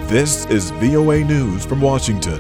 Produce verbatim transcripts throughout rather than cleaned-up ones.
This is V O A News from Washington.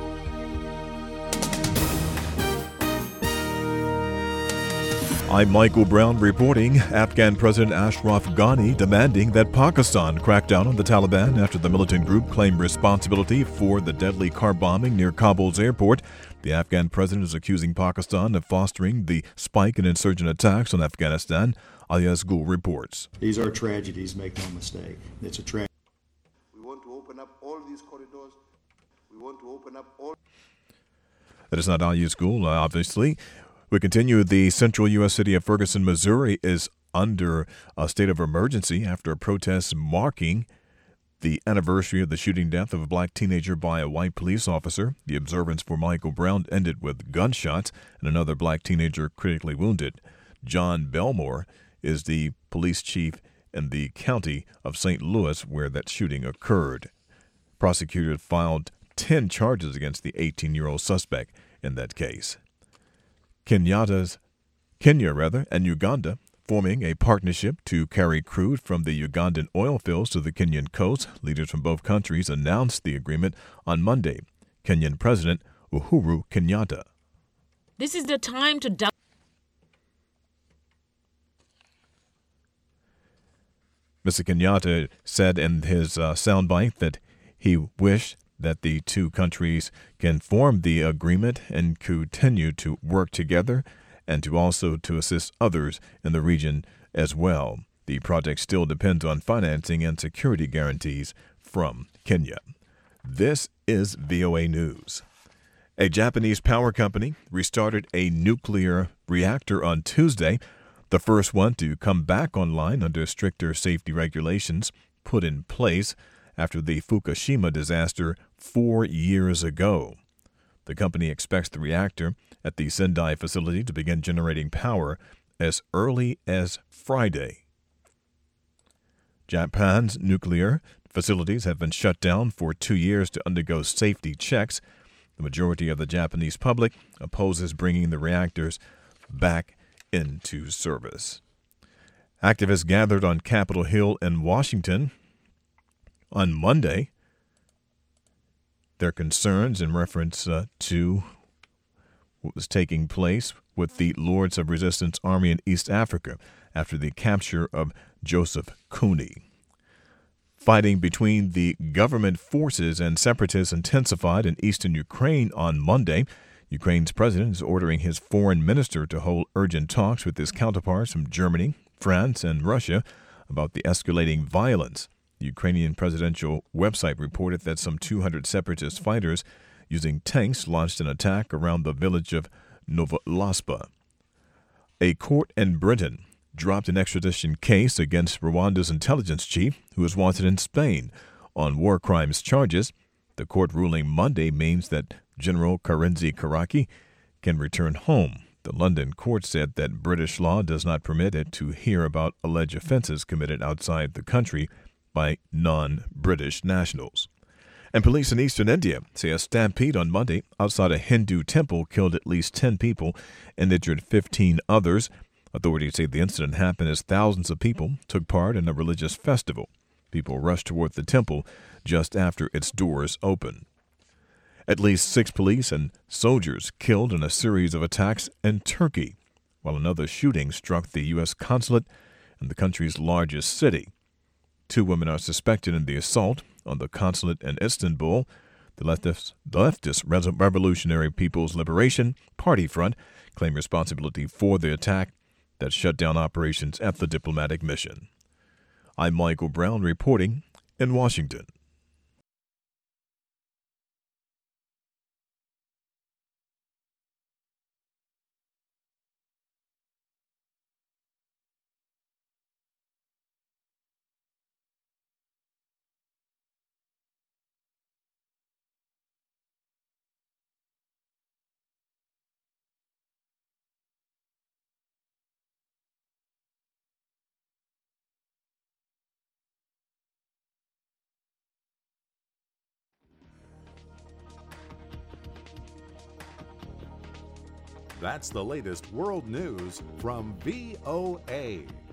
I'm Michael Brown reporting. Afghan President Ashraf Ghani demanding that Pakistan crack down on the Taliban after the militant group claimed responsibility for the deadly car bombing near Kabul's airport. The Afghan president is accusing Pakistan of fostering the spike in insurgent attacks on Afghanistan. Alias Gul reports. These are tragedies, make no mistake. It's a tragedy. We want to open up all these corridors. We want to open up all... That is not Alias Gul, obviously. We continue. The central U S city of Ferguson, Missouri is under a state of emergency after protests marking the anniversary of the shooting death of a black teenager by a white police officer. The observance for Michael Brown ended with gunshots and another black teenager critically wounded. John Belmore is the police chief in the county of Saint Louis where that shooting occurred. Prosecutors filed ten charges against the eighteen-year-old suspect in that case. Kenyatta's, Kenya rather, and Uganda forming a partnership to carry crude from the Ugandan oil fields to the Kenyan coast. Leaders from both countries announced the agreement on Monday. Kenyan President Uhuru Kenyatta. This is the time to double. Mister Kenyatta said in his uh, soundbite that he wished that the two countries can form the agreement and continue to work together and to also to assist others in the region as well. The project still depends on financing and security guarantees from Kenya. This is V O A News. A Japanese power company restarted a nuclear reactor on Tuesday, the first one to come back online under stricter safety regulations put in place after the Fukushima disaster four years ago. The company expects the reactor at the Sendai facility to begin generating power as early as Friday. Japan's nuclear facilities have been shut down for two years to undergo safety checks. The majority of the Japanese public opposes bringing the reactors back into service. Activists gathered on Capitol Hill in Washington on Monday their concerns in reference uh, to what was taking place with the Lords of Resistance Army in East Africa after the capture of Joseph Kony. Fighting between the government forces and separatists intensified in eastern Ukraine on Monday. Ukraine's president is ordering his foreign minister to hold urgent talks with his counterparts from Germany, France, and Russia about the escalating violence. The Ukrainian presidential website reported that some two hundred separatist fighters using tanks launched an attack around the village of Novolaspa. A court in Britain dropped an extradition case against Rwanda's intelligence chief, who is wanted in Spain on war crimes charges. The court ruling Monday means that General Karenzi Karaki can return home. The London court said that British law does not permit it to hear about alleged offenses committed outside the country by non-British nationals. And police in eastern India say a stampede on Monday outside a Hindu temple killed at least ten people and injured fifteen others. Authorities say the incident happened as thousands of people took part in a religious festival. People rushed toward the temple just after its doors opened. At least six police and soldiers killed in a series of attacks in Turkey, while another shooting struck the U S consulate in the country's largest city. Two women are suspected in the assault on the consulate in Istanbul. The leftist, the leftist Revolutionary People's Liberation Party Front claimed responsibility for the attack that shut down operations at the diplomatic mission. I'm Michael Brown reporting in Washington. That's the latest world news from V O A.